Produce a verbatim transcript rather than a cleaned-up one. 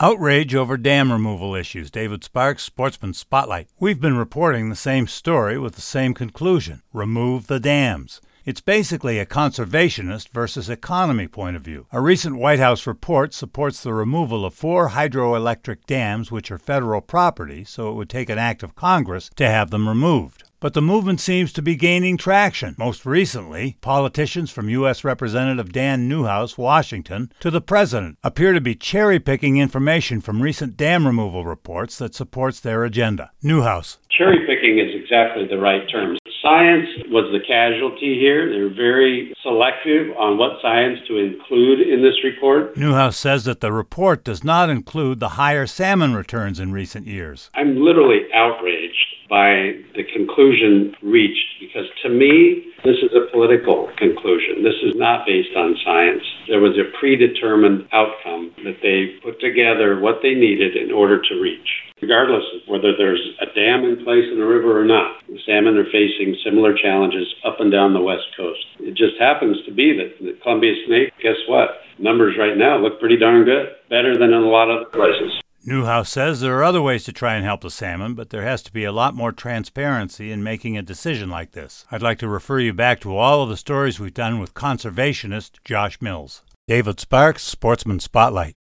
Outrage over dam removal issues. David Sparks, Sportsman Spotlight. We've been reporting the same story with the same conclusion. Remove the dams. It's basically a conservationist versus economy point of view. A recent White House report supports the removal of four hydroelectric dams, which are federal property, so it would take an act of Congress to have them removed. But the movement seems to be gaining traction. Most recently, politicians from U S Representative Dan Newhouse, Washington, to the president appear to be cherry-picking information from recent dam removal reports that supports their agenda. Newhouse. Cherry-picking is exactly the right term. Science was the casualty here. They were very selective on what science to include in this report. Newhouse says that the report does not include the higher salmon returns in recent years. I'm literally outraged by the conclusion reached, because to me, this is a political conclusion. This is not based on science. There was a predetermined outcome that they put together what they needed in order to reach. Regardless of whether there's a dam in place in the river or not, the salmon are facing similar challenges up and down the West Coast. It just happens to be that the Columbia snake, guess what? Numbers right now look pretty darn good, better than in a lot of other places. Newhouse says there are other ways to try and help the salmon, but there has to be a lot more transparency in making a decision like this. I'd like to refer you back to all of the stories we've done with conservationist Josh Mills. David Sparks, Sportsman Spotlight.